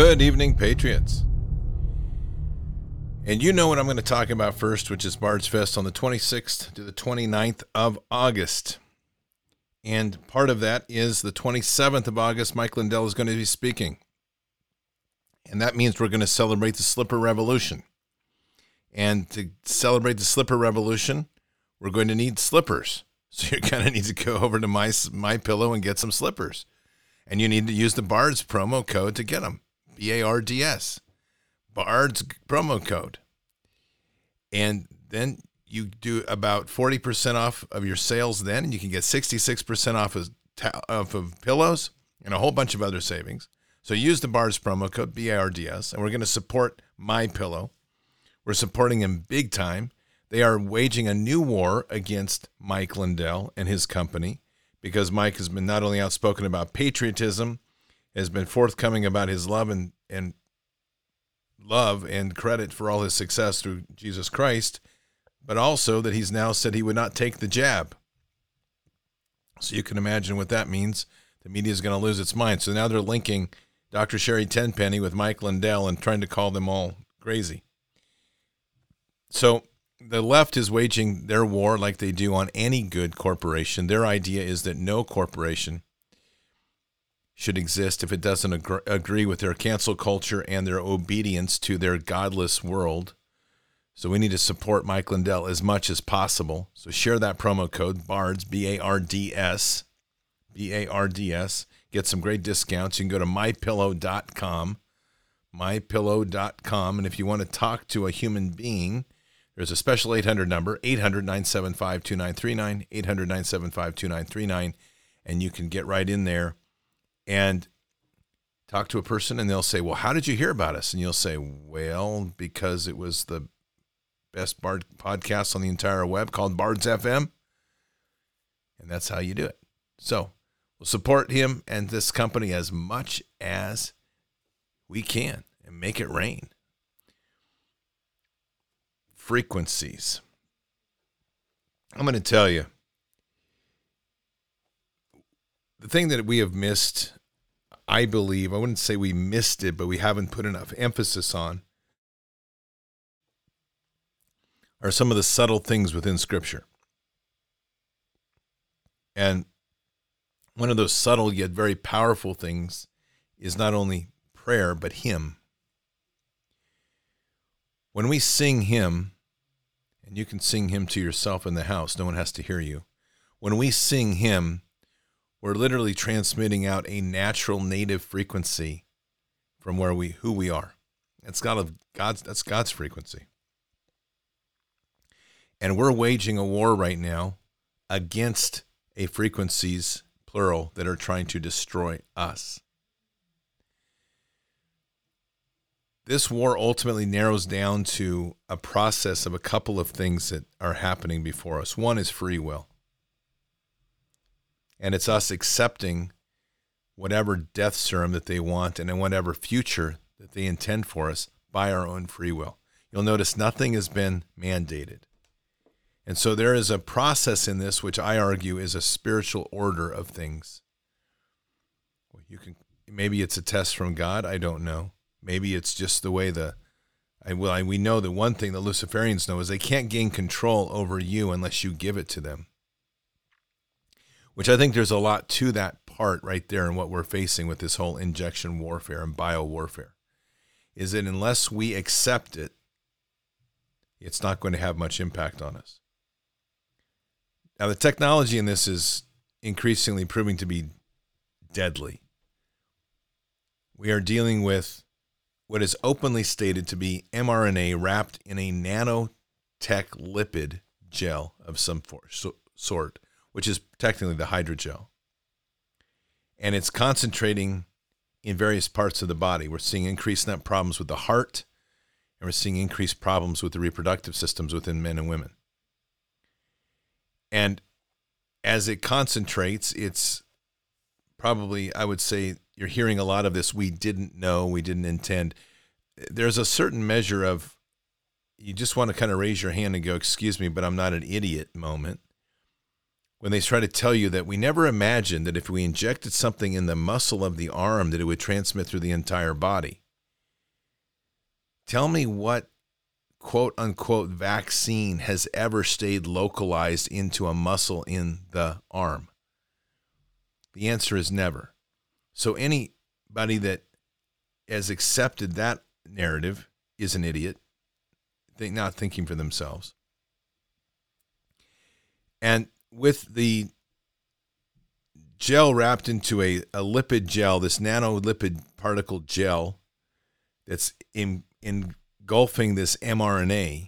Good evening, Patriots. And you know what I'm going to talk about first, which is Bard's Fest on the 26th to the 29th of August. And part of that is the 27th of August, Mike Lindell is going to be speaking. And that means we're going to celebrate the Slipper Revolution. And to celebrate the Slipper Revolution, we're going to need slippers. So you're going to need to go over to My Pillow and get some slippers. And you need to use the Bard's promo code to get them. BARDS. Bard's promo code. And then you do about 40% off of your sales then, and you can get 66% off of pillows and a whole bunch of other savings. So use the Bard's promo code, BARDS, and we're going to support My Pillow. We're supporting him big time. They are waging a new war against Mike Lindell and his company because Mike has been not only outspoken about patriotism, has been forthcoming about his love and credit for all his success through Jesus Christ, but also that he's now said he would not take the jab. So you can imagine what that means. The media is going to lose its mind. So now they're linking Dr. Sherry Tenpenny with Mike Lindell and trying to call them all crazy. So the left is waging their war like they do on any good corporation. Their idea is that no corporation should exist if it doesn't agree with their cancel culture and their obedience to their godless world. So we need to support Mike Lindell as much as possible. So share that promo code, BARDS, BARDS, BARDS. Get some great discounts. You can go to mypillow.com, mypillow.com. And if you want to talk to a human being, there's a special 800 number, 800-975-2939, 800-975-2939, and you can get right in there and talk to a person, and they'll say, well, how did you hear about us? And you'll say, well, because it was the best Bard podcast on the entire web called Bards FM. And that's how you do it. So we'll support him and this company as much as we can and make it rain. Frequencies. I'm going to tell you, the thing that we have missed, I believe, I wouldn't say we missed it, but we haven't put enough emphasis on, are some of the subtle things within Scripture. And one of those subtle yet very powerful things is not only prayer, but hymn. When we sing hymn, and you can sing hymn to yourself in the house, no one has to hear you. When we sing hymn, we're literally transmitting out a natural native frequency from who we are. That's God's frequency. And we're waging a war right now against a frequencies, plural, that are trying to destroy us. This war ultimately narrows down to a process of a couple of things that are happening before us. One is free will. And it's us accepting whatever death serum that they want and in whatever future that they intend for us by our own free will. You'll notice nothing has been mandated. And so there is a process in this which I argue is a spiritual order of things. Maybe it's a test from God, I don't know. Maybe it's just the way we know that one thing the Luciferians know is they can't gain control over you unless you give it to them. Which I think there's a lot to that part right there in what we're facing with this whole injection warfare and bio warfare. Is that unless we accept it, it's not going to have much impact on us. Now, the technology in this is increasingly proving to be deadly. We are dealing with what is openly stated to be mRNA wrapped in a nanotech lipid gel of some sort, which is technically the hydrogel. And it's concentrating in various parts of the body. We're seeing increased problems with the heart, and we're seeing increased problems with the reproductive systems within men and women. And as it concentrates, it's probably, I would say, you're hearing a lot of this, we didn't know, we didn't intend. There's a certain measure of, you just want to kind of raise your hand and go, excuse me, but I'm not an idiot moment. When they try to tell you that we never imagined that if we injected something in the muscle of the arm that it would transmit through the entire body. Tell me what quote unquote vaccine has ever stayed localized into a muscle in the arm. The answer is never. So anybody that has accepted that narrative is an idiot, not thinking for themselves. And with the gel wrapped into a lipid gel, this nanolipid particle gel that's engulfing this mRNA,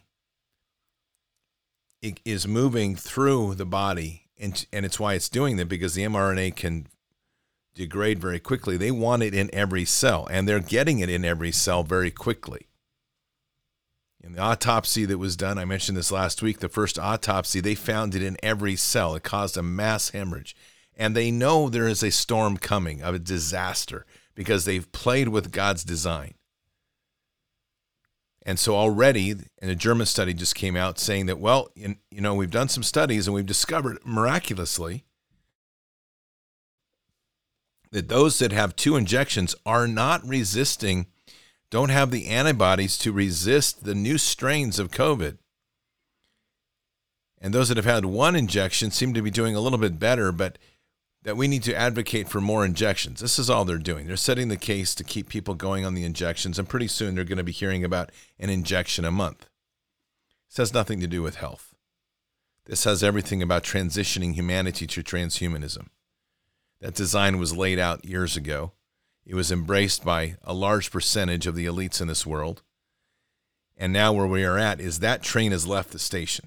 it is moving through the body, and it's why it's doing that, because the mRNA can degrade very quickly. They want it in every cell, and they're getting it in every cell very quickly. In the autopsy that was done, I mentioned this last week, the first autopsy, they found it in every cell. It caused a mass hemorrhage. And they know there is a storm coming, of a disaster, because they've played with God's design. And so already, and a German study just came out saying that, well, we've done some studies and we've discovered miraculously that those that have 2 injections are not resisting, don't have the antibodies to resist the new strains of COVID. And those that have had 1 injection seem to be doing a little bit better, but that we need to advocate for more injections. This is all they're doing. They're setting the case to keep people going on the injections, and pretty soon they're going to be hearing about an injection a month. This has nothing to do with health. This has everything about transitioning humanity to transhumanism. That design was laid out years ago. It was embraced by a large percentage of the elites in this world. And now where we are at is that train has left the station.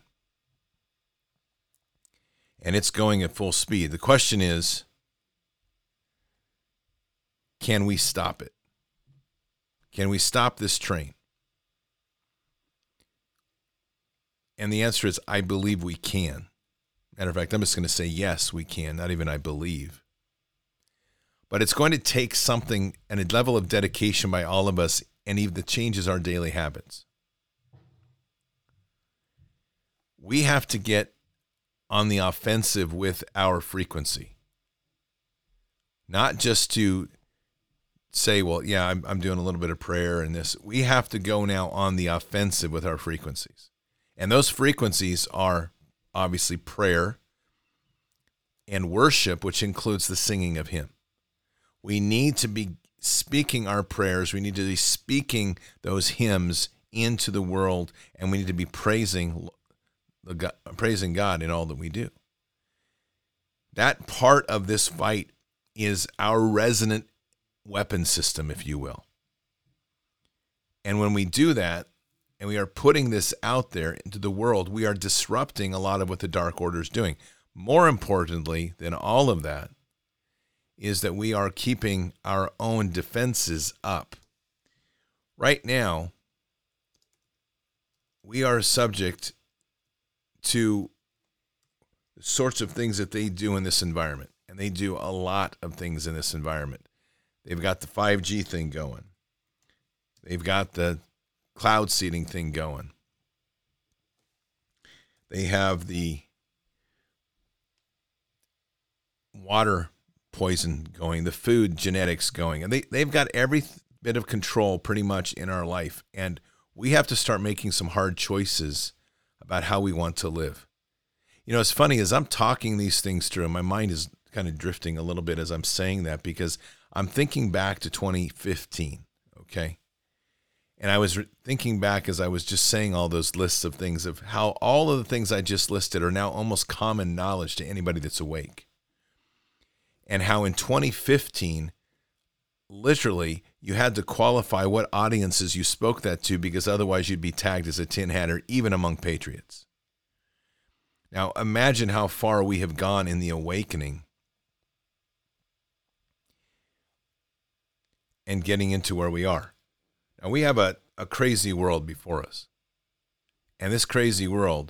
And it's going at full speed. The question is, can we stop it? Can we stop this train? And the answer is, I believe we can. Matter of fact, I'm just going to say, yes, we can. Not even I believe. But it's going to take something and a level of dedication by all of us, and even that changes our daily habits. We have to get on the offensive with our frequency. Not just to say, well, yeah, I'm doing a little bit of prayer and this. We have to go now on the offensive with our frequencies. And those frequencies are obviously prayer and worship, which includes the singing of hymn. We need to be speaking our prayers. We need to be speaking those hymns into the world, and we need to be praising God in all that we do. That part of this fight is our resonant weapon system, if you will. And when we do that, and we are putting this out there into the world, we are disrupting a lot of what the Dark Order is doing. More importantly than all of that is that we are keeping our own defenses up. Right now, we are subject to the sorts of things that they do in this environment. And they do a lot of things in this environment. They've got the 5G thing going. They've got the cloud seeding thing going. They have the water poison going, the food genetics going. And they've got every bit of control pretty much in our life. And we have to start making some hard choices about how we want to live. You know, it's funny, as I'm talking these things through, my mind is kind of drifting a little bit as I'm saying that, because I'm thinking back to 2015, okay? And I was thinking back as I was just saying all those lists of things, of how all of the things I just listed are now almost common knowledge to anybody that's awake. And how in 2015, literally, you had to qualify what audiences you spoke that to, because otherwise you'd be tagged as a tin hatter, even among patriots. Now, imagine how far we have gone in the awakening and getting into where we are. Now, we have a crazy world before us. And this crazy world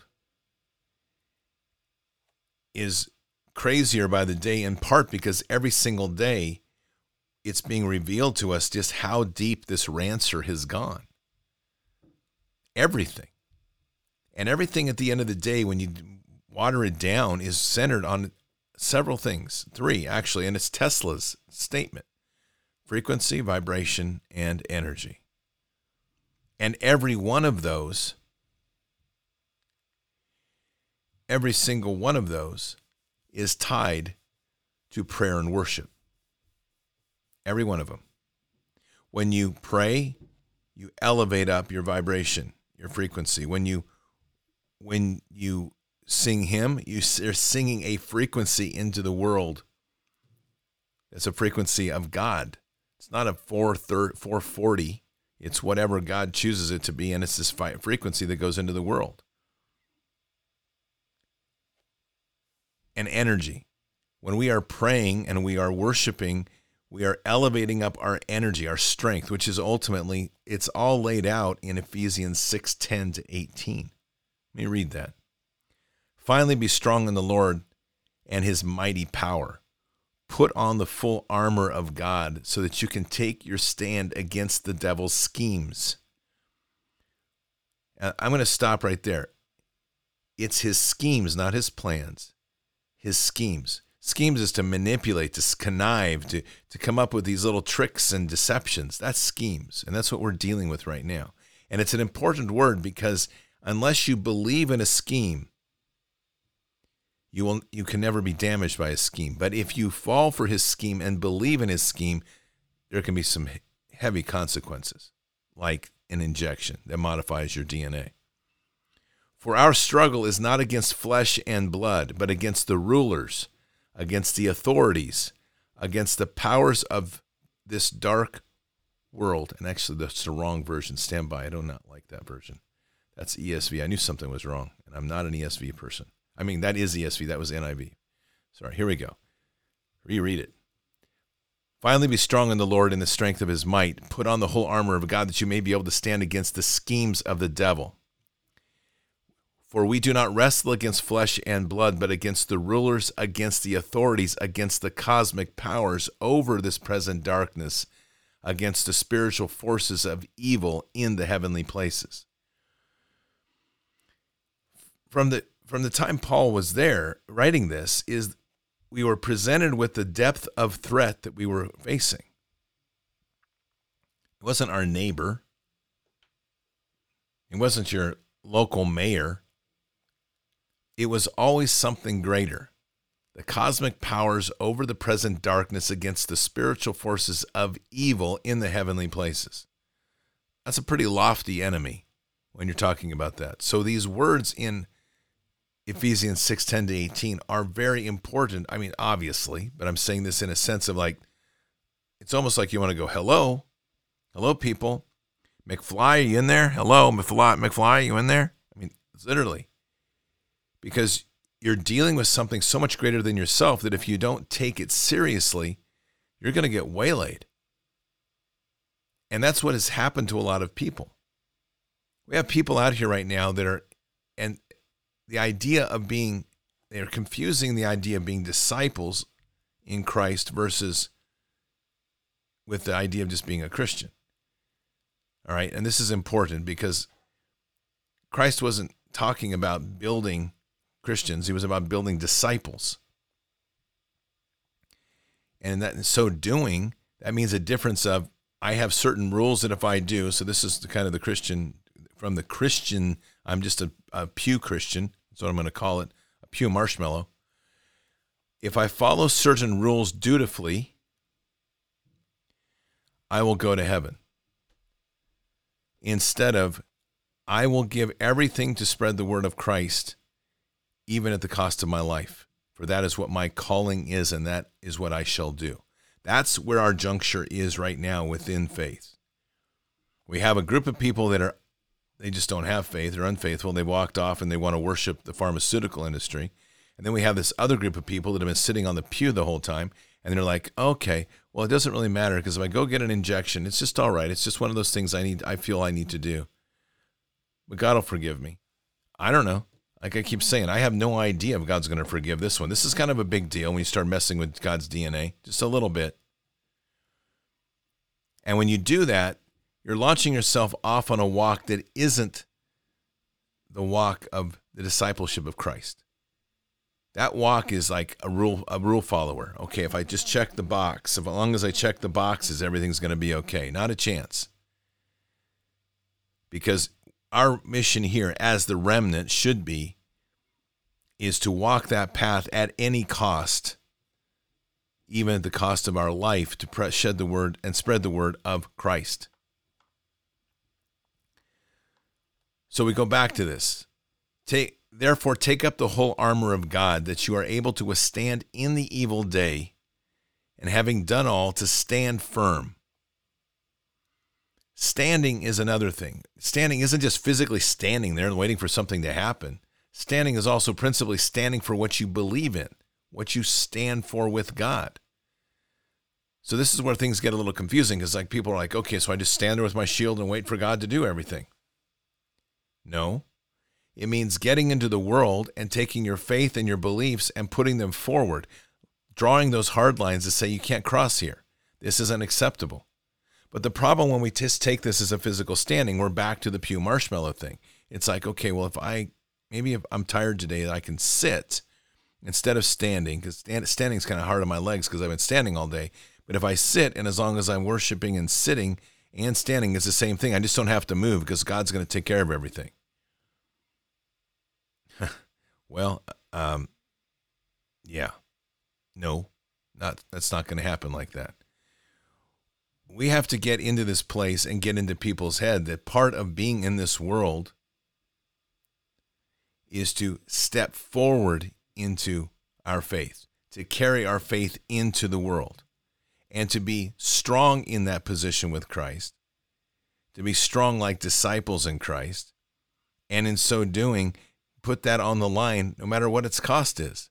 is crazier by the day, in part because every single day it's being revealed to us just how deep this rancer has gone. Everything. And everything at the end of the day, when you water it down, is centered on several things. 3, actually, and it's Tesla's statement: frequency, vibration, and energy. And every single one of those is tied to prayer and worship. Every one of them. When you pray, you elevate up your vibration, your frequency. When you sing hymn, you're singing a frequency into the world. It's a frequency of God. It's not a 440. It's whatever God chooses it to be, and it's this frequency that goes into the world. And energy. When we are praying and we are worshiping, we are elevating up our energy, our strength, which is ultimately, it's all laid out in Ephesians 6:10 to 18. Let me read that. Finally, be strong in the Lord and his mighty power. Put on the full armor of God so that you can take your stand against the devil's schemes. I'm going to stop right there. It's his schemes, not his plans. His schemes. Schemes is to manipulate, to connive, to come up with these little tricks and deceptions. That's schemes, and that's what we're dealing with right now. And it's an important word because unless you believe in a scheme, you can never be damaged by a scheme. But if you fall for his scheme and believe in his scheme, there can be some heavy consequences, like an injection that modifies your DNA. For our struggle is not against flesh and blood, but against the rulers, against the authorities, against the powers of this dark world. And actually, that's the wrong version. Stand by. I do not like that version. That's ESV. I knew something was wrong, and I'm not an ESV person. I mean, that is ESV. That was NIV. Sorry, here we go. Reread it. Finally, be strong in the Lord in the strength of his might. Put on the whole armor of God that you may be able to stand against the schemes of the devil. For we do not wrestle against flesh and blood, but against the rulers, against the authorities, against the cosmic powers over this present darkness, against the spiritual forces of evil in the heavenly places. From the time Paul was there writing this, is we were presented with the depth of threat that we were facing. It wasn't our neighbor. It wasn't your local mayor. It was always something greater. The cosmic powers over the present darkness against the spiritual forces of evil in the heavenly places. That's a pretty lofty enemy when you're talking about that. So these words in Ephesians 6:10 to 18 are very important. I mean, obviously, but I'm saying this in a sense of like, it's almost like you want to go, hello, people. McFly, are you in there? Hello, McFly, are you in there? I mean, it's literally. Because you're dealing with something so much greater than yourself that if you don't take it seriously, you're going to get waylaid. And that's what has happened to a lot of people. We have people out here right now that are, and the idea of being, they're confusing the idea of being disciples in Christ versus with the idea of just being a Christian. All right. And this is important because Christ wasn't talking about building Christians. He was about building disciples. And that in so doing, that means a difference of, I have certain rules that if I do, so this is the kind of the Christian, from the Christian, I'm just a pew Christian. That's what I'm going to call it, a pew marshmallow. If I follow certain rules dutifully, I will go to heaven. Instead of, I will give everything to spread the word of Christ, even at the cost of my life. For that is what my calling is, and that is what I shall do. That's where our juncture is right now within faith. We have a group of people that they just don't have faith. They're unfaithful. They walked off and they want to worship the pharmaceutical industry. And then we have this other group of people that have been sitting on the pew the whole time. And they're like, okay, well, it doesn't really matter because if I go get an injection, it's just all right. It's just one of those things I feel I need to do. But God will forgive me. I don't know. Like I keep saying, I have no idea if God's going to forgive this one. This is kind of a big deal when you start messing with God's DNA, just a little bit. And when you do that, you're launching yourself off on a walk that isn't the walk of the discipleship of Christ. That walk is like a rule follower. Okay, if I just check the box, as long as I check the boxes, everything's going to be okay. Not a chance. Because our mission here as the remnant should be is to walk that path at any cost, even at the cost of our life, to shed the word and spread the word of Christ. So we go back to this. Therefore, take up the whole armor of God, that you are able to withstand in the evil day, and having done all, to stand firm. Standing is another thing. Standing isn't just physically standing there and waiting for something to happen. Standing is also principally standing for what you believe in, what you stand for with God. So this is where things get a little confusing, because like people are like, okay, so I just stand there with my shield and wait for God to do everything. No. It means getting into the world and taking your faith and your beliefs and putting them forward, drawing those hard lines to say you can't cross here. This is unacceptable. But the problem when we just take this as a physical standing, we're back to the Pew Marshmallow thing. It's like, okay, well, if I'm tired today, I can sit instead of standing, because standing is kind of hard on my legs because I've been standing all day. But if I sit, and as long as I'm worshiping and sitting and standing, it's the same thing. I just don't have to move because God's going to take care of everything. Well, yeah, no, that's not going to happen like that. We have to get into this place and get into people's head that part of being in this world is to step forward into our faith, to carry our faith into the world, and to be strong in that position with Christ, to be strong like disciples in Christ, and in so doing, put that on the line no matter what its cost is.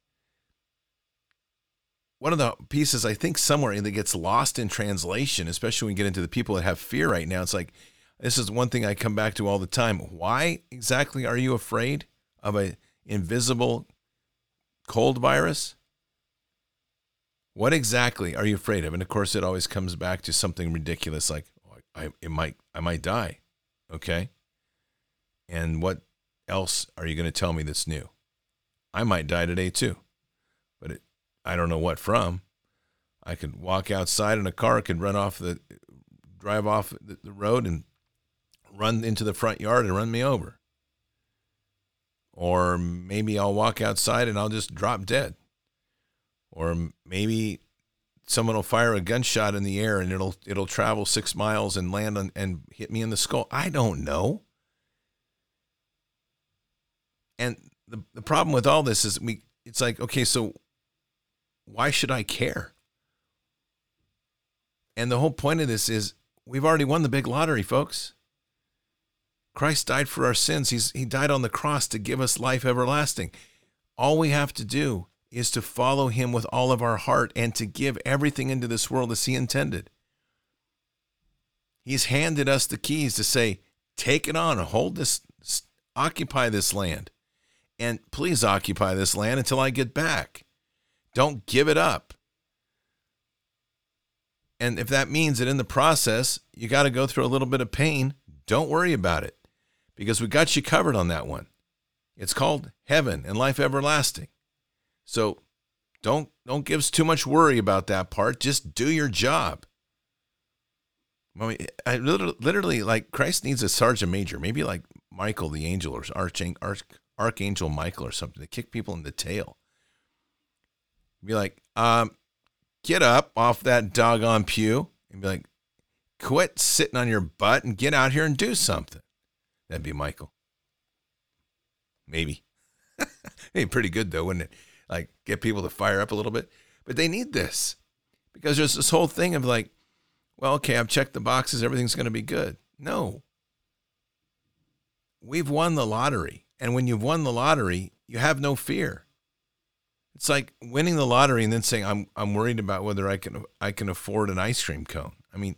One of the pieces I think somewhere that gets lost in translation, especially when we get into the people that have fear right now, it's like, this is one thing I come back to all the time. Why exactly are you afraid of an invisible cold virus? What exactly are you afraid of? And of course, it always comes back to something ridiculous like, I might die. Okay. And what else are you going to tell me that's new? I might die today too, but I don't know what from. I could walk outside in a car, could drive off the road and run into the front yard and run me over. Or maybe I'll walk outside and I'll just drop dead. Or maybe someone will fire a gunshot in the air and it'll travel 6 miles and land and hit me in the skull. I don't know. And the problem with all this is it's like, okay, so why should I care? And the whole point of this is we've already won the big lottery, folks. Christ died for our sins. He died on the cross to give us life everlasting. All we have to do is to follow him with all of our heart and to give everything into this world as he intended. He's handed us the keys to say, take it on, hold this, occupy this land. And please occupy this land until I get back. Don't give it up. And if that means that in the process, you got to go through a little bit of pain, don't worry about it, because we got you covered on that one. It's called heaven and life everlasting. So don't give us too much worry about that part. Just do your job. I literally, like, Christ needs a sergeant major, maybe like Michael the angel or Archangel Michael or something, to kick people in the tail. Be like, get up off that doggone pew and be like, quit sitting on your butt and get out here and do something. That'd be Michael. Maybe. It'd be pretty good though, wouldn't it? Like, get people to fire up a little bit. But they need this because there's this whole thing of like, well, okay, I've checked the boxes. Everything's going to be good. No. We've won the lottery. And when you've won the lottery, you have no fear. It's like winning the lottery and then saying, I'm worried about whether I can afford an ice cream cone. I mean,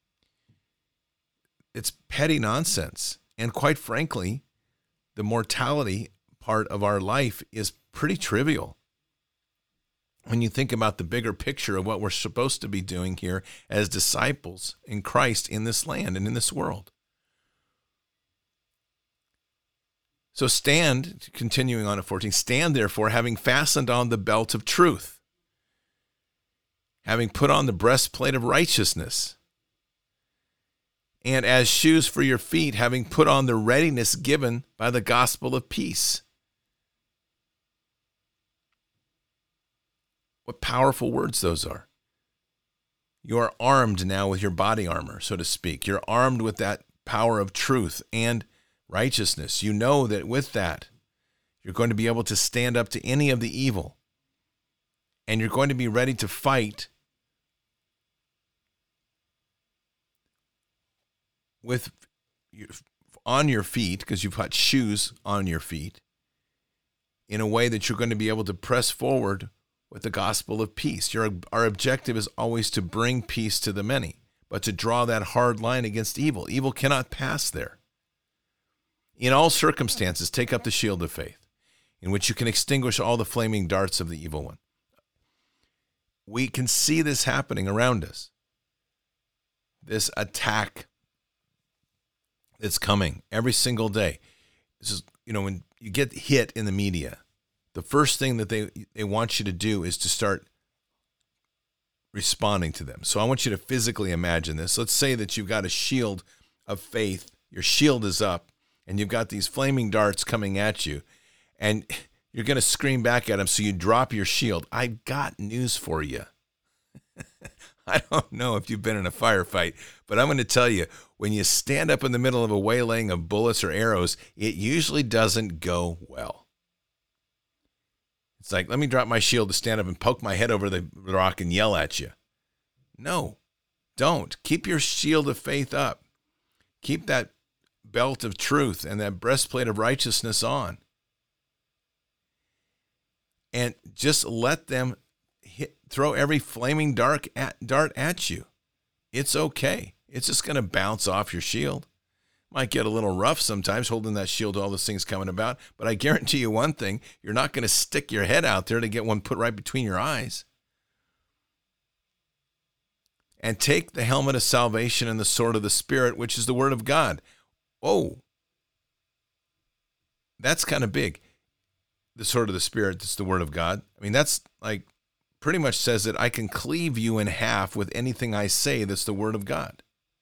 it's petty nonsense. And quite frankly, the mortality part of our life is pretty trivial when you think about the bigger picture of what we're supposed to be doing here as disciples in Christ in this land and in this world. So stand, continuing on at 14, stand therefore, having fastened on the belt of truth, having put on the breastplate of righteousness, and as shoes for your feet, having put on the readiness given by the gospel of peace. What powerful words those are. You are armed now with your body armor, so to speak. You're armed with that power of truth and righteousness. You know that with that, you're going to be able to stand up to any of the evil. And you're going to be ready to fight with on your feet, because you've got shoes on your feet, in a way that you're going to be able to press forward with the gospel of peace. Our objective is always to bring peace to the many, but to draw that hard line against evil. Evil cannot pass there. In all circumstances, take up the shield of faith, in which you can extinguish all the flaming darts of the evil one. We can see this happening around us. This attack that's coming every single day. This is, when you get hit in the media, the first thing that they want you to do is to start responding to them. So I want you to physically imagine this. Let's say that you've got a shield of faith. Your shield is up, and you've got these flaming darts coming at you, and you're going to scream back at them, so you drop your shield. I've got news for you. I don't know if you've been in a firefight, but I'm going to tell you, when you stand up in the middle of a waylaying of bullets or arrows, it usually doesn't go well. It's like, let me drop my shield to stand up and poke my head over the rock and yell at you. No, don't. Keep your shield of faith up. Keep that belt of truth and that breastplate of righteousness on. And just let them throw every flaming dart at you. It's okay. It's just going to bounce off your shield. Might get a little rough sometimes holding that shield, all those things coming about, but I guarantee you one thing, you're not going to stick your head out there to get one put right between your eyes. And take the helmet of salvation and the sword of the Spirit, which is the word of God. Oh, that's kind of big. The sword of the Spirit, that's the word of God. I mean, that's like pretty much says that I can cleave you in half with anything I say that's the word of God.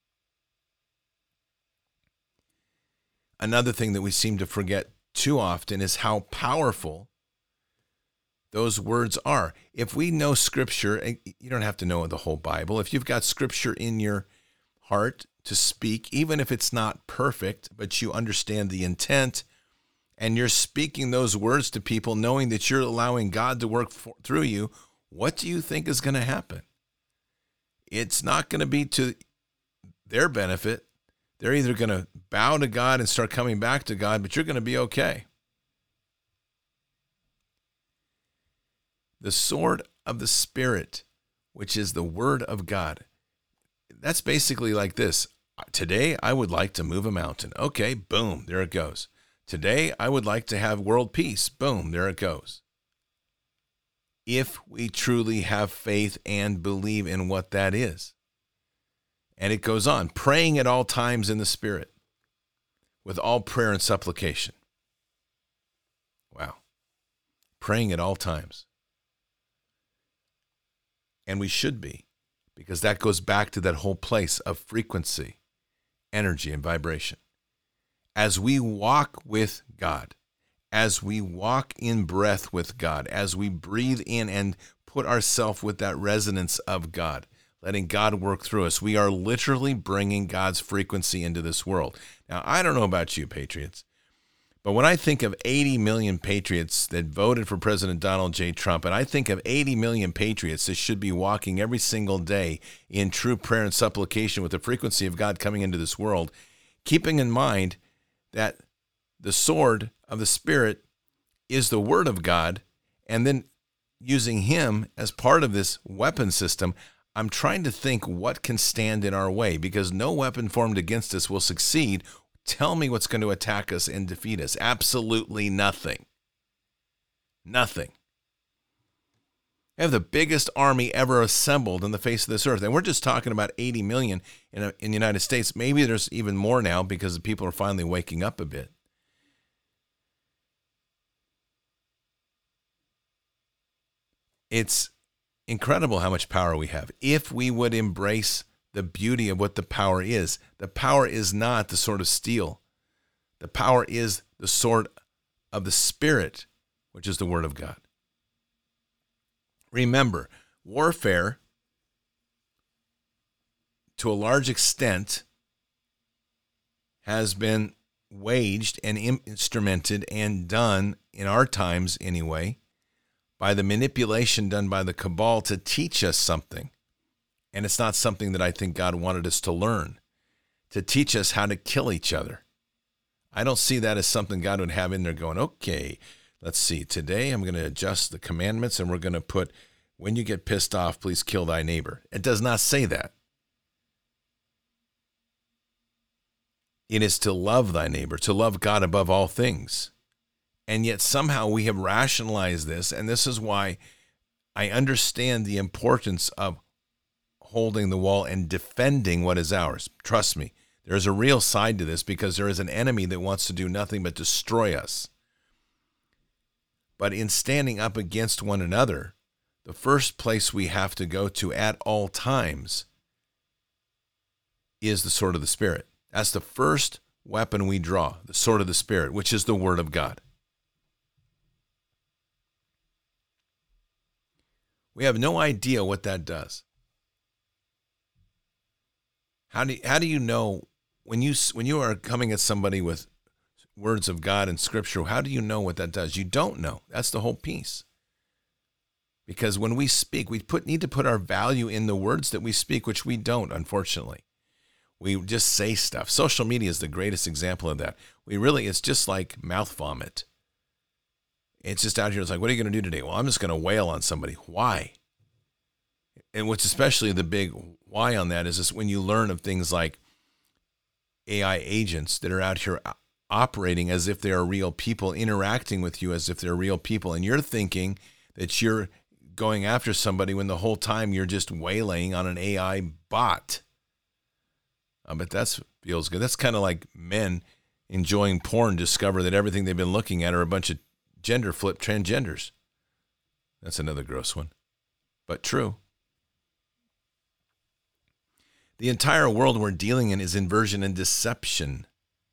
Another thing that we seem to forget too often is how powerful those words are. If we know Scripture, you don't have to know the whole Bible. If you've got Scripture in your heart to speak, even if it's not perfect, but you understand the intent, and you're speaking those words to people knowing that you're allowing God to work through you, what do you think is going to happen? It's not going to be to their benefit. They're either going to bow to God and start coming back to God, but you're going to be okay. The sword of the Spirit, which is the word of God. That's basically like this. Today, I would like to move a mountain. Okay, boom, there it goes. Today, I would like to have world peace. Boom, there it goes. If we truly have faith and believe in what that is. And it goes on, praying at all times in the Spirit, with all prayer and supplication. Wow. Praying at all times. And we should be, because that goes back to that whole place of frequency, energy, and vibration. As we walk with God, as we walk in breath with God, as we breathe in and put ourselves with that resonance of God, letting God work through us, we are literally bringing God's frequency into this world. Now, I don't know about you, Patriots, but when I think of 80 million Patriots that voted for President Donald J. Trump, and I think of 80 million Patriots that should be walking every single day in true prayer and supplication with the frequency of God coming into this world, keeping in mind that the sword of the Spirit is the word of God, and then using him as part of this weapon system, I'm trying to think what can stand in our way, because no weapon formed against us will succeed. Tell me what's going to attack us and defeat us. Absolutely nothing. Nothing. We have the biggest army ever assembled on the face of this earth. And we're just talking about 80 million in the United States. Maybe there's even more now because the people are finally waking up a bit. It's incredible how much power we have if we would embrace the beauty of what the power is. The power is not the sword of steel. The power is the sword of the Spirit, which is the Word of God. Remember, warfare, to a large extent, has been waged and instrumented and done, in our times anyway, by the manipulation done by the cabal to teach us something. And it's not something that I think God wanted us to learn, to teach us how to kill each other. I don't see that as something God would have in there going, okay, let's see, today I'm going to adjust the commandments and we're going to put, when you get pissed off, please kill thy neighbor. It does not say that. It is to love thy neighbor, to love God above all things. And yet somehow we have rationalized this, and this is why I understand the importance of holding the wall and defending what is ours. Trust me, there's a real side to this because there is an enemy that wants to do nothing but destroy us. But in standing up against one another, the first place we have to go to at all times is the sword of the Spirit. That's the first weapon we draw, the sword of the Spirit, which is the Word of God. We have no idea what that does. How do you know when you are coming at somebody with words of God and Scripture? How do you know what that does? You don't know. That's the whole piece. Because when we speak, we need to put our value in the words that we speak, which we don't, unfortunately. We just say stuff. Social media is the greatest example of that. It's just like mouth vomit. It's just out here. It's like, what are you going to do today? Well, I'm just going to wail on somebody. Why? And what's especially the big why on that is this, when you learn of things like AI agents that are out here operating as if they are real people, interacting with you as if they're real people, and you're thinking that you're going after somebody when the whole time you're just waylaying on an AI bot. But that feels good. That's kind of like men enjoying porn discover that everything they've been looking at are a bunch of gender flip transgenders. That's another gross one, but true. The entire world we're dealing in is inversion and deception.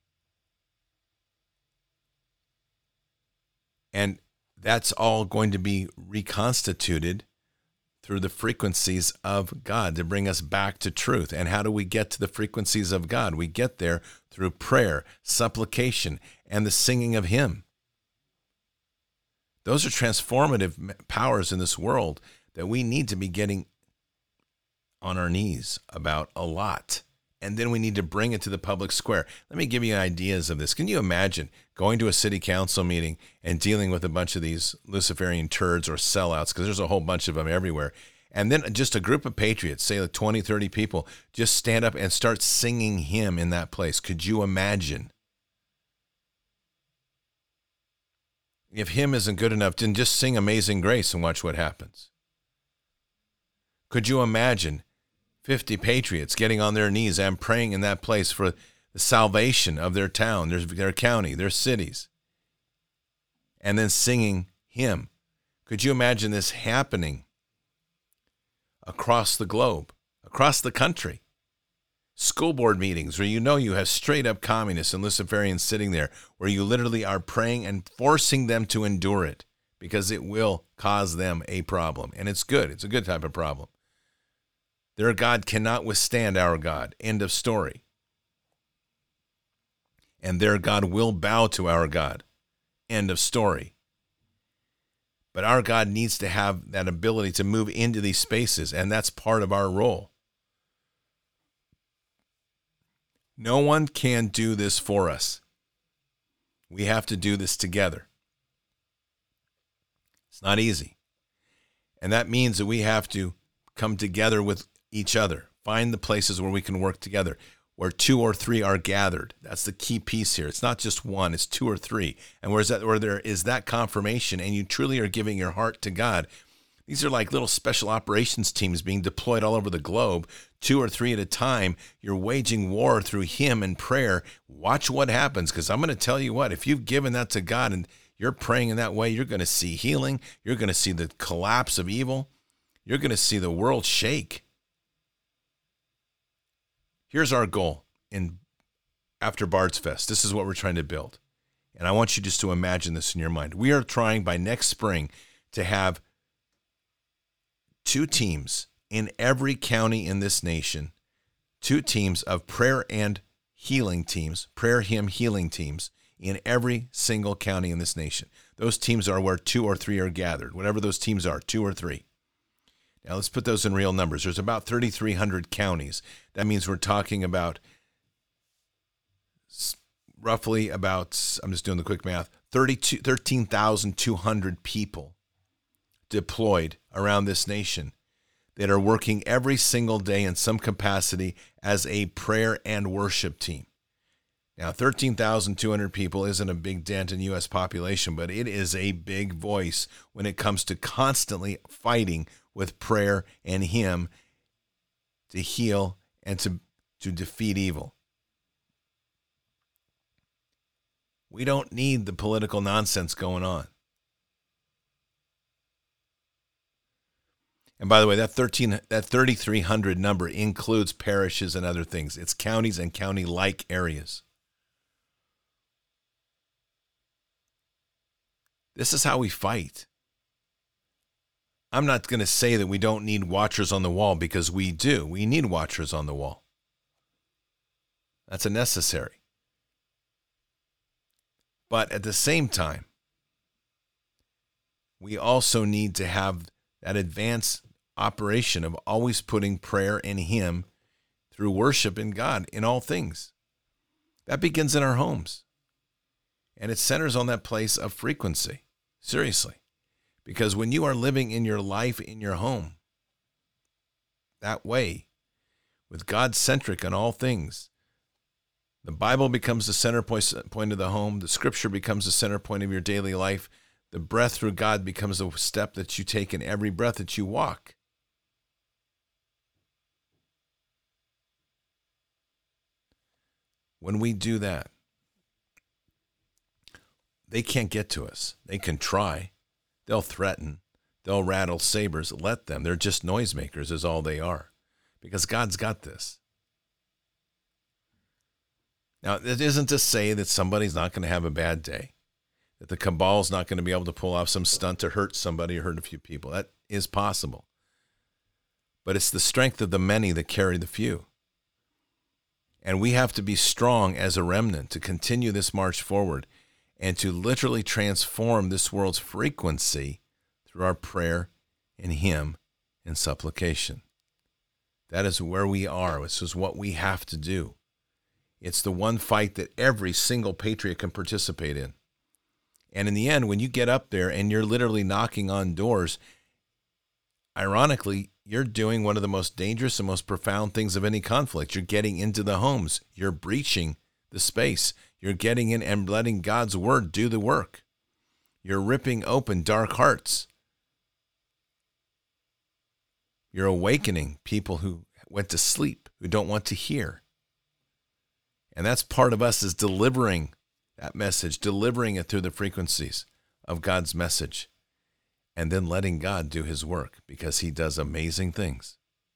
And that's all going to be reconstituted through the frequencies of God to bring us back to truth. And how do we get to the frequencies of God? We get there through prayer, supplication, and the singing of Him. Those are transformative powers in this world that we need to be getting on our knees about a lot. And then we need to bring it to the public square. Let me give you ideas of this. Can you imagine going to a city council meeting and dealing with a bunch of these Luciferian turds or sellouts, because there's a whole bunch of them everywhere, and then just a group of patriots, say like 20, 30 people, just stand up and start singing Him in that place? Could you imagine? If Him isn't good enough, then just sing Amazing Grace and watch what happens. Could you imagine 50 patriots getting on their knees and praying in that place for the salvation of their town, their county, their cities, and then singing Him? Could you imagine this happening across the globe, across the country? School board meetings where you have straight up communists and Luciferians sitting there, where you literally are praying and forcing them to endure it because it will cause them a problem. And it's good. It's a good type of problem. Their God cannot withstand our God. End of story. And their God will bow to our God. End of story. But our God needs to have that ability to move into these spaces, and that's part of our role. No one can do this for us. We have to do this together. It's not easy. And that means that we have to come together with each other. Find the places where we can work together, where 2 or 3 are gathered. That's the key piece here. It's not just one, it's 2 or 3. And where there is that confirmation and you truly are giving your heart to God, these are like little special operations teams being deployed all over the globe, 2 or 3 at a time. You're waging war through Him and prayer. Watch what happens, because I'm going to tell you what, if you've given that to God and you're praying in that way, you're going to see healing. You're going to see the collapse of evil. You're going to see the world shake. Here's our goal after Bards Fest. This is what we're trying to build. And I want you just to imagine this in your mind. We are trying by next spring to have 2 teams in every county in this nation, 2 teams of prayer and healing teams, prayer, hymn, healing teams in every single county in this nation. Those teams are where 2 or 3 are gathered, whatever those teams are, 2 or 3. Now let's put those in real numbers. There's about 3,300 counties. That means we're talking about roughly about, I'm just doing the quick math, 13,200 people deployed around this nation that are working every single day in some capacity as a prayer and worship team. Now, 13,200 people isn't a big dent in U.S. population, but it is a big voice when it comes to constantly fighting with prayer and hymn to heal and to defeat evil. We don't need the political nonsense going on. And by the way, that 3,300 number includes parishes and other things. It's counties and county-like areas. This is how we fight. I'm not going to say that we don't need watchers on the wall, because we do. We need watchers on the wall. That's a necessary. But at the same time, we also need to have that advanced operation of always putting prayer and hymn through worship in God in all things. That begins in our homes. And it centers on that place of frequency. Seriously. Because when you are living in your life in your home that way, with God-centric on all things, the Bible becomes the center point of the home. The Scripture becomes the center point of your daily life. The breath through God becomes a step that you take in every breath that you walk. When we do that, they can't get to us. They can try. They'll threaten. They'll rattle sabers. Let them. They're just noisemakers is all they are. Because God's got this. Now, it isn't to say that somebody's not going to have a bad day, that the cabal's not going to be able to pull off some stunt to hurt somebody or hurt a few people. That is possible. But it's the strength of the many that carry the few. And we have to be strong as a remnant to continue this march forward and to literally transform this world's frequency through our prayer and hymn and supplication. That is where we are. This is what we have to do. It's the one fight that every single patriot can participate in. And in the end, when you get up there and you're literally knocking on doors, ironically, you're doing one of the most dangerous and most profound things of any conflict. You're getting into the homes. You're breaching the space. You're getting in and letting God's word do the work. You're ripping open dark hearts. You're awakening people who went to sleep, who don't want to hear. And that's part of us, is delivering that message, delivering it through the frequencies of God's message, and then letting God do his work, because he does amazing things.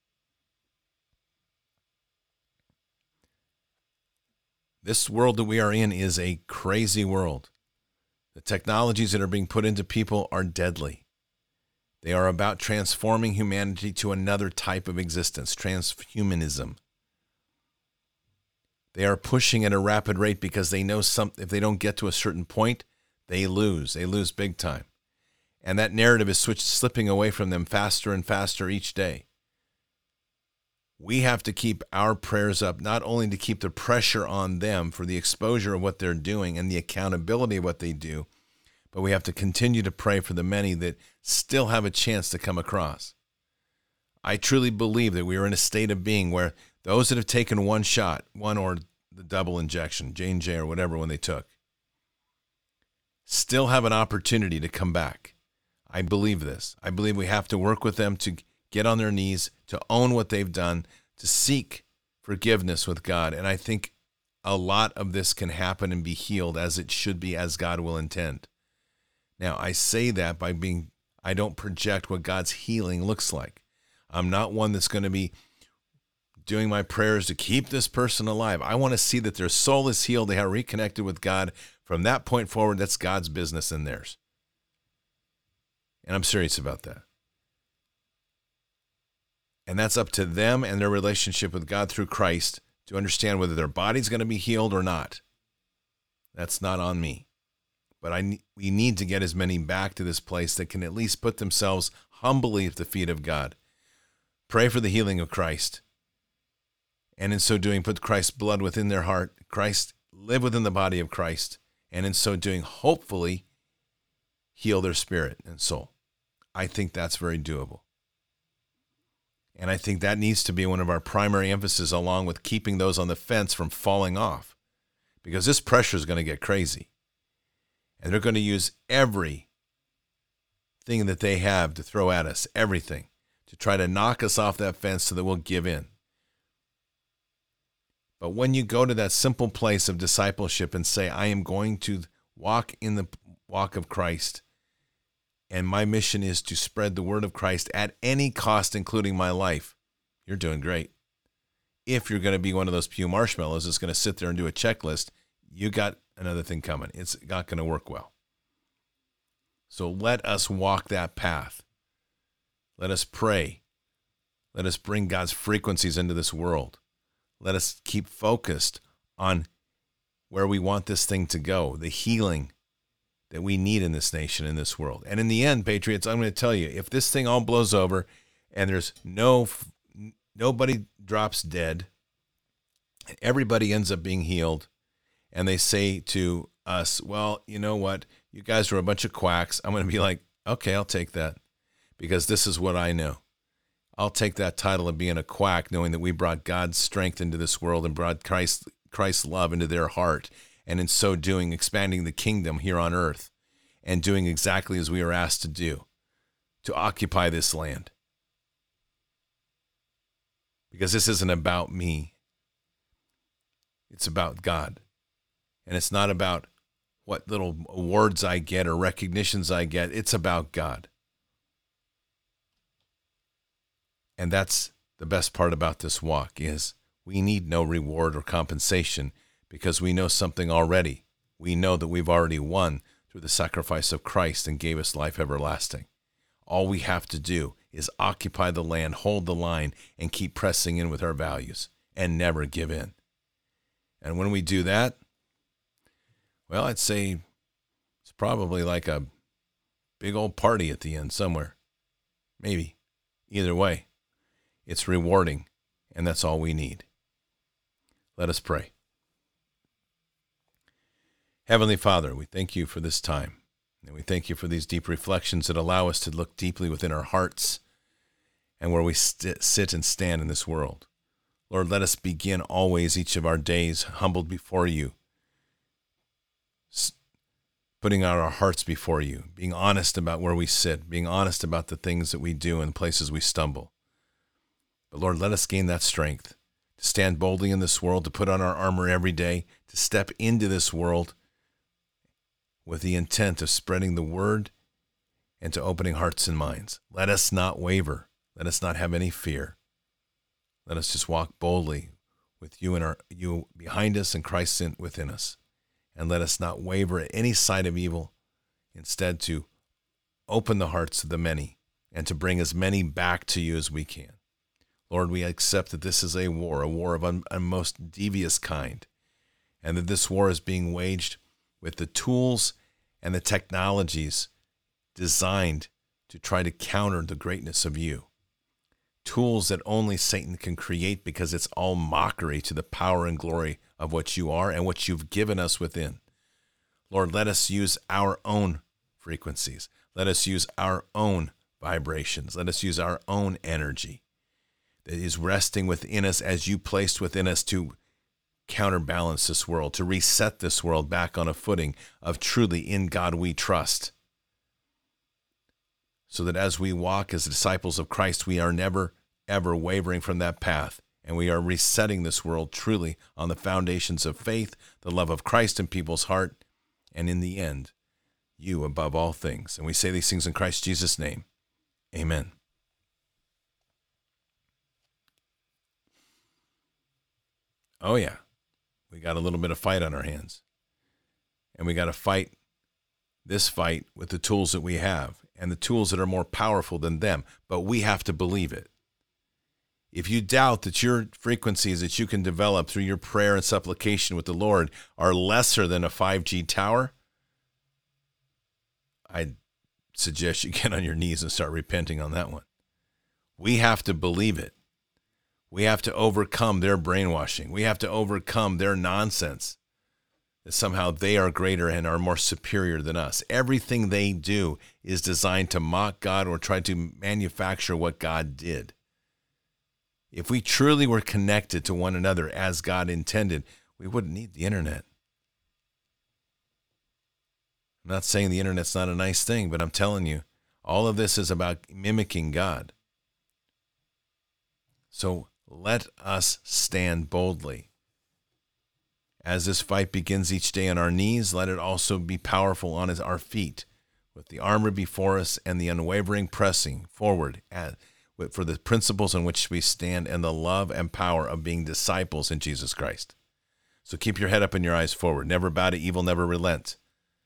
This world that we are in is a crazy world. The technologies that are being put into people are deadly. They are about transforming humanity to another type of existence, transhumanism. They are pushing at a rapid rate because they know if they don't get to a certain point, they lose. They lose big time. And that narrative is slipping away from them faster and faster each day. We have to keep our prayers up, not only to keep the pressure on them for the exposure of what they're doing and the accountability of what they do, but we have to continue to pray for the many that still have a chance to come across. I truly believe that we are in a state of being where those that have taken one shot, one or the double injection, J&J or whatever one they took, still have an opportunity to come back. I believe this. I believe we have to work with them to get on their knees, to own what they've done, to seek forgiveness with God. And I think a lot of this can happen and be healed as it should be, as God will intend. Now, I say that I don't project what God's healing looks like. I'm not one that's going to be doing my prayers to keep this person alive. I want to see that their soul is healed. They are reconnected with God. From that point forward, that's God's business and theirs. And I'm serious about that. And that's up to them and their relationship with God through Christ to understand whether their body's going to be healed or not. That's not on me. But we need to get as many back to this place that can at least put themselves humbly at the feet of God. Pray for the healing of Christ. And in so doing, put Christ's blood within their heart. Christ live within the body of Christ. And in so doing, hopefully, heal their spirit and soul. I think that's very doable. And I think that needs to be one of our primary emphasis, along with keeping those on the fence from falling off. Because this pressure is going to get crazy. And they're going to use everything that they have to throw at us, everything, to try to knock us off that fence so that we'll give in. But when you go to that simple place of discipleship and say, I am going to walk in the walk of Christ, and my mission is to spread the word of Christ at any cost, including my life, you're doing great. If you're going to be one of those pew marshmallows that's going to sit there and do a checklist, you got another thing coming. It's not going to work well. So let us walk that path. Let us pray. Let us bring God's frequencies into this world. Let us keep focused on where we want this thing to go, the healing that we need in this nation, in this world. And in the end, Patriots, I'm going to tell you, if this thing all blows over and there's nobody drops dead, and everybody ends up being healed, and they say to us, well, you know what? You guys are a bunch of quacks. I'm going to be like, okay, I'll take that, because this is what I know. I'll take that title of being a quack, knowing that we brought God's strength into this world and brought Christ's love into their heart, and in so doing, expanding the kingdom here on earth and doing exactly as we are asked to do, to occupy this land. Because this isn't about me. It's about God. And it's not about what little awards I get or recognitions I get. It's about God. And that's the best part about this walk, is we need no reward or compensation, because we know something already. We know that we've already won through the sacrifice of Christ and gave us life everlasting. All we have to do is occupy the land, hold the line, and keep pressing in with our values and never give in. And when we do that, well, I'd say it's probably like a big old party at the end somewhere. Maybe. Either way, it's rewarding, and that's all we need. Let us pray. Heavenly Father, we thank you for this time, and we thank you for these deep reflections that allow us to look deeply within our hearts and where we sit and stand in this world. Lord, let us begin always each of our days humbled before you, putting out our hearts before you, being honest about where we sit, being honest about the things that we do and the places we stumble. But Lord, let us gain that strength to stand boldly in this world, to put on our armor every day, to step into this world with the intent of spreading the word and to opening hearts and minds. Let us not waver. Let us not have any fear. Let us just walk boldly with you and you behind us and Christ within us. And let us not waver at any side of evil. Instead, to open the hearts of the many and to bring as many back to you as we can. Lord, we accept that this is a war of a most devious kind, and that this war is being waged with the tools and the technologies designed to try to counter the greatness of you. Tools that only Satan can create, because it's all mockery to the power and glory of what you are and what you've given us within. Lord, let us use our own frequencies. Let us use our own vibrations. Let us use our own energy that is resting within us as you placed within us to counterbalance this world, to reset this world back on a footing of truly in God we trust. So that as we walk as disciples of Christ, we are never, ever wavering from that path. And we are resetting this world truly on the foundations of faith, the love of Christ in people's heart, and in the end, you above all things. And we say these things in Christ Jesus' name. Amen. Oh, yeah. We got a little bit of fight on our hands. And we got to fight this fight with the tools that we have and the tools that are more powerful than them. But we have to believe it. If you doubt that your frequencies that you can develop through your prayer and supplication with the Lord are lesser than a 5G tower, I'd suggest you get on your knees and start repenting on that one. We have to believe it. We have to overcome their brainwashing. We have to overcome their nonsense that somehow they are greater and are more superior than us. Everything they do is designed to mock God or try to manufacture what God did. If we truly were connected to one another as God intended, we wouldn't need the internet. I'm not saying the internet's not a nice thing, but I'm telling you, all of this is about mimicking God. So let us stand boldly. As this fight begins each day on our knees, let it also be powerful on our feet, with the armor before us and the unwavering pressing forward for the principles on which we stand and the love and power of being disciples in Jesus Christ. So keep your head up and your eyes forward. Never bow to evil, never relent.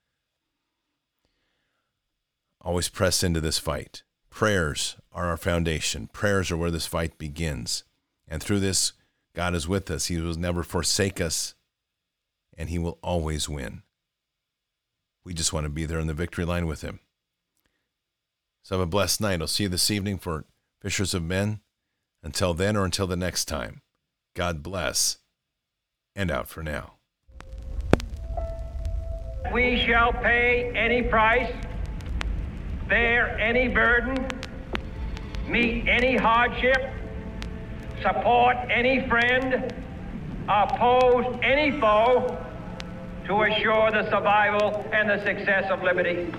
Always press into this fight. Prayers are our foundation. Prayers are where this fight begins. And through this, God is with us. He will never forsake us, and he will always win. We just want to be there in the victory line with him. So have a blessed night. I'll see you this evening for Fishers of Men. Until then or until the next time, God bless, and out for now. We shall pay any price, bear any burden, meet any hardship, support any friend, oppose any foe to assure the survival and the success of liberty.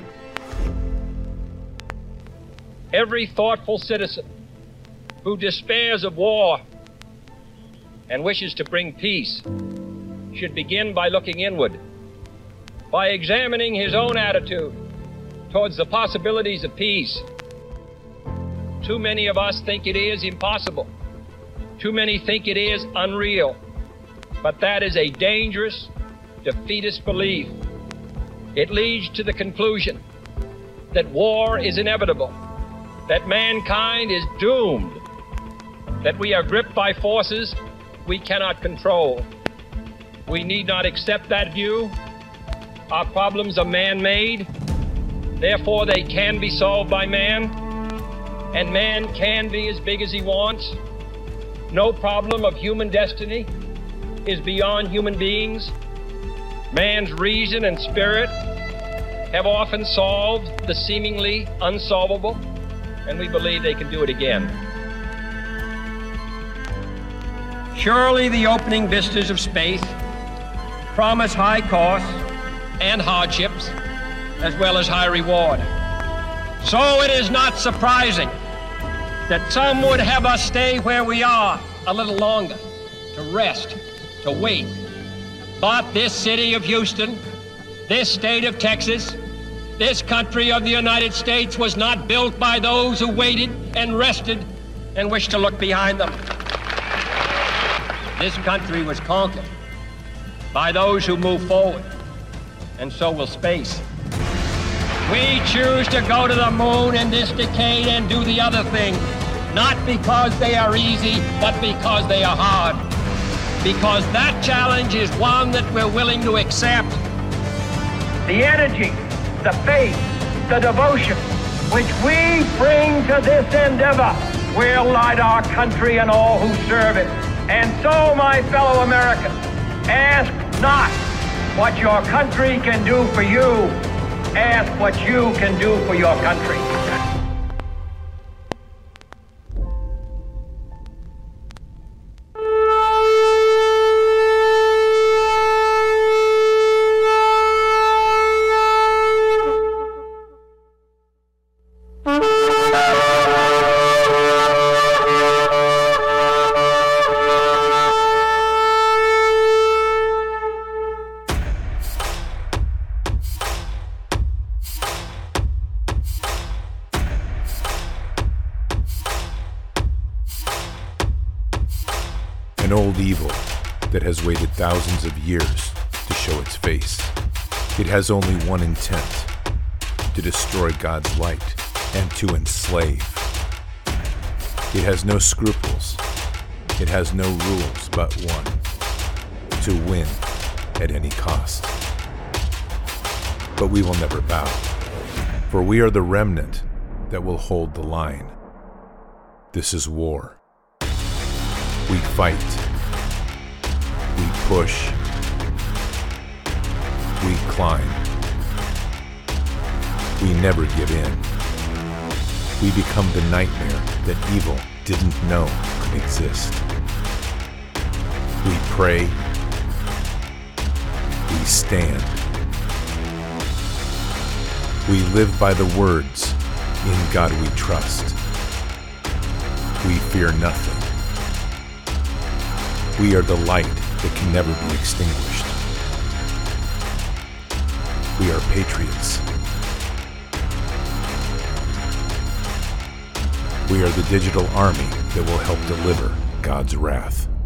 Every thoughtful citizen who despairs of war and wishes to bring peace should begin by looking inward, by examining his own attitude towards the possibilities of peace. Too many of us think it is impossible. Too many think it is unreal. But that is a dangerous, defeatist belief. It leads to the conclusion that war is inevitable, that mankind is doomed, that we are gripped by forces we cannot control. We need not accept that view. Our problems are man-made. Therefore, they can be solved by man, and man can be as big as he wants. No problem of human destiny is beyond human beings. Man's reason and spirit have often solved the seemingly unsolvable, and we believe they can do it again. Surely the opening vistas of space promise high costs and hardships, as well as high reward. So it is not surprising that some would have us stay where we are a little longer, to rest, to wait. But this city of Houston, this state of Texas, this country of the United States was not built by those who waited and rested and wished to look behind them. This country was conquered by those who move forward, and so will space. We choose to go to the moon in this decade and do the other thing, not because they are easy, but because they are hard. Because that challenge is one that we're willing to accept. The energy, the faith, the devotion which we bring to this endeavor will light our country and all who serve it. And so, my fellow Americans, ask not what your country can do for you. Ask what you can do for your country. An old evil that has waited thousands of years to show its face. It has only one intent: to destroy God's light and to enslave. It has no scruples. It has no rules but one: to win at any cost. But we will never bow, for we are the remnant that will hold the line. This is war. We fight. We push. We climb. We never give in. We become the nightmare that evil didn't know could exist. We pray. We stand. We live by the words, "In God we trust." We fear nothing. We are the light that can never be extinguished. We are patriots. We are the digital army that will help deliver God's wrath.